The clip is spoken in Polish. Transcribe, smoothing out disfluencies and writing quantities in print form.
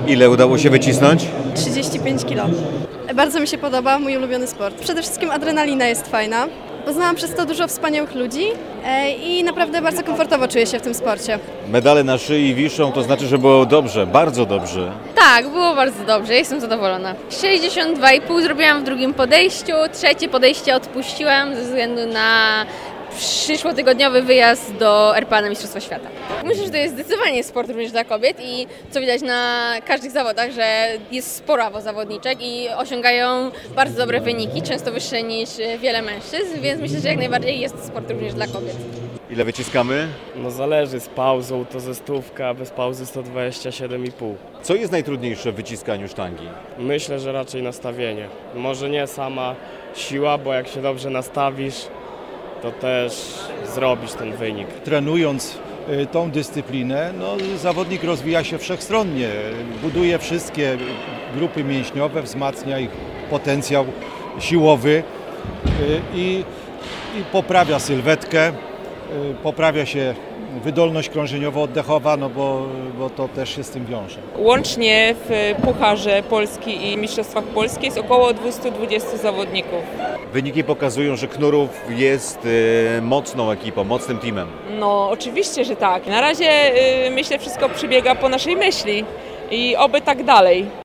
Ile udało się wycisnąć? 35 kg. Bardzo mi się podoba, mój ulubiony sport. Przede wszystkim adrenalina jest fajna. Poznałam przez to dużo wspaniałych ludzi i naprawdę bardzo komfortowo czuję się w tym sporcie. Medale na szyi wiszą, to znaczy, że było dobrze, bardzo dobrze. Tak, było bardzo dobrze, jestem zadowolona. 62,5 zrobiłam w drugim podejściu, trzecie podejście odpuściłam ze względu na przyszłotygodniowy wyjazd do RPA na Mistrzostwa Świata. Myślę, że to jest zdecydowanie sport również dla kobiet i co widać na każdych zawodach, że jest sporo zawodniczek i osiągają bardzo dobre wyniki, często wyższe niż wiele mężczyzn, więc myślę, że jak najbardziej jest sport również dla kobiet. Ile wyciskamy? No zależy, z pauzą to ze stówka, bez pauzy 127,5. Co jest najtrudniejsze w wyciskaniu sztangi? Myślę, że raczej nastawienie. Może nie sama siła, bo jak się dobrze nastawisz, to też zrobisz ten wynik. Trenując tą dyscyplinę, zawodnik rozwija się wszechstronnie, buduje wszystkie grupy mięśniowe, wzmacnia ich potencjał siłowy i poprawia sylwetkę, poprawia się wydolność krążeniowo-oddechowa, bo to też się z tym wiąże. Łącznie w Pucharze Polski i Mistrzostwach Polski jest około 220 zawodników. Wyniki pokazują, że Knurów jest mocną ekipą, mocnym teamem. No oczywiście, że tak. Na razie myślę, wszystko przebiega po naszej myśli i oby tak dalej.